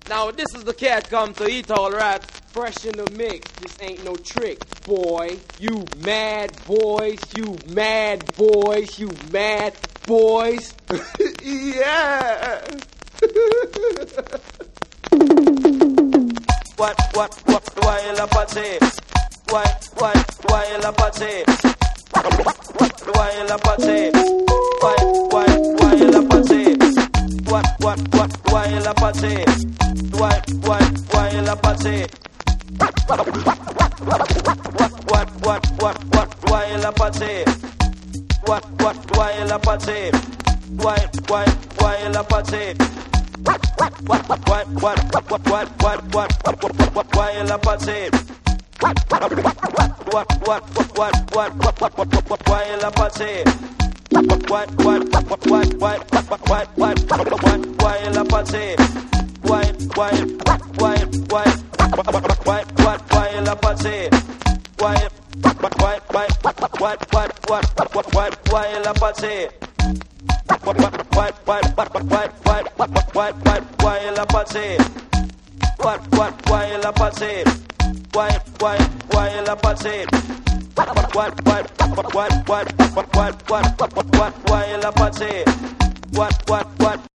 Now this is the cat come to eat all right. Fresh in the mix, this ain't no trick, boy. You mad boys, you mad boys, you mad boys. Yeah. Why la party? Why la party? Why la party? Why la party? Why la party? Why la party? Why la party? Why la party? Why la party? Why la party? Why la party? Why la party? Why la party? Why la party? Why la party? Why la party? Why la party? Why la party?